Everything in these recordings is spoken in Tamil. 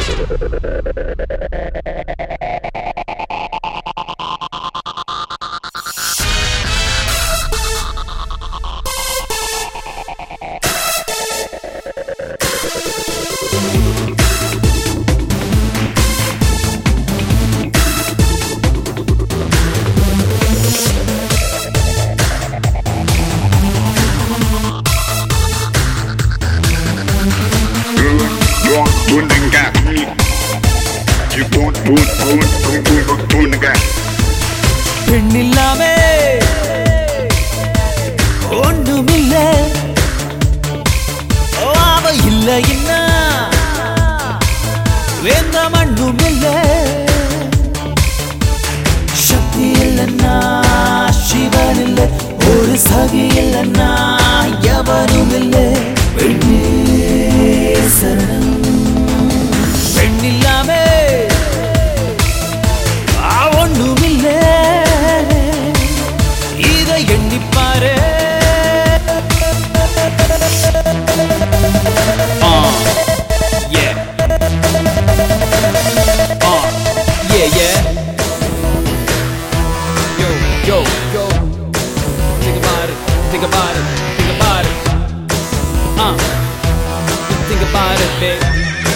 பெண்ணில்லாமே ஒண்ணுமில்ல அவ இல்ல என்ன வேந்த மண்ணுமில்ல சக்தி இல்லன்னா சிவன் இல்ல ஒரு சகி இல்லன்னா எவனும் இல்ல பெண்ணே சரணம் பெண்ணில்லாமே ஒண்ணுமில்ல இதை எண்ணிப்பாரு Yo, think about it, think about it, think about it. Think about it, babe.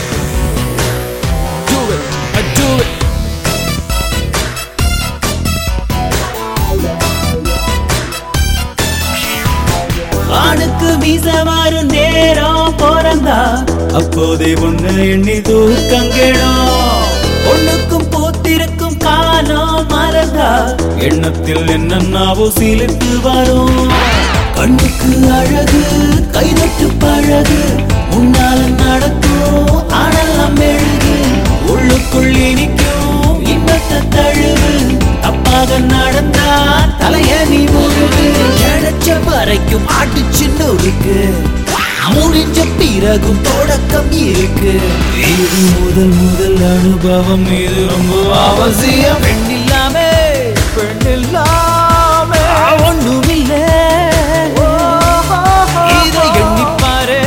Do it, do it. ஆணுக்கு மீசமாறு நேரம் போறந்தா அப்போதே ஒண்ணு எண்ணி தூக்கங்கிடும் ஒண்ணுக்கும் போத்திருக்கும் காலம் மறந்தா எண்ணத்தில் என்னன்னாவோ சீலிட்டு வரும் கண்ணுக்கு அழகு கைதட்டு பழகு முன்னால நடக்கும் ஆனெல்லாம் மெழுகு உள்ளுக்குள் இனிக்கும் இன்பத்தை தழுவு தப்பாக நடந்தா தலைய நீ முழுகு கிடைச்ச வரைக்கும் ஆட்டுச்சு நொறுக்கு முடிஞ்ச பிறகும் தொடக்கம் இருக்கு இது முதல் அனுபவம் இது ரொம்ப அவசியம் பெண்ணில்லாமே ஒண்ணுமில்ல இதை எண்ணிப்பாரு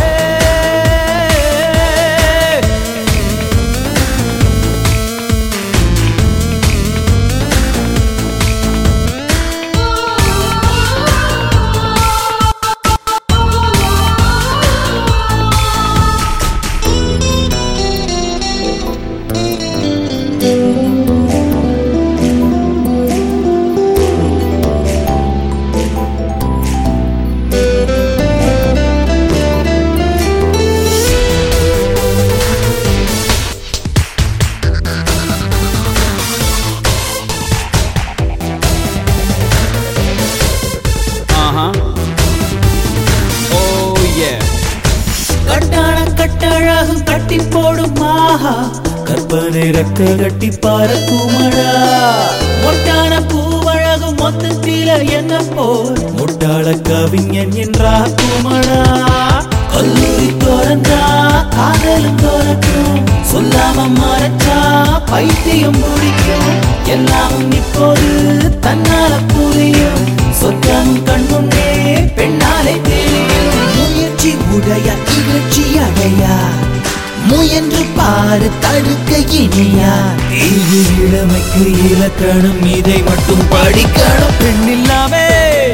கட்டழகும் கட்டி போடும் மாஹா கற்பனை ரெக்க கட்டி பறக்குமடா மொட்டான பூவழகும் மொத்தத்தில என்ன போல் முட்டாள கவிஞன் என்றாக்குமடா கல்லூரி தோறந்தா காதலும் தோறக்கும் சொல்லாம மறைச்சா பைத்தியம் முடிக்கும் எல்லாமும் இப்போது தன்னால புரியும் சொத்தம் கண்முன்னே பெண்ணாலே தெரியும் முயற்சி உடைய இகழ்ச்சி அடையா முயன்று பாரு தடுக்க இனியா இது இளமைக்கு இலக்கணம் இதை மட்டும் படிக்கணும் பெண்ணில்லாமே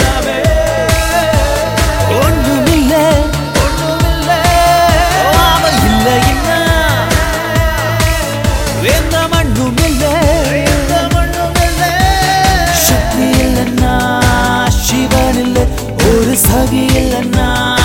ஒண்ணுமில்ல அவ இல்ல என்ன வேந்த மண்ணுமில்ல சக்தி இல்லன்னா சிவன் இல்ல ஒரு சகி இல்லன்னா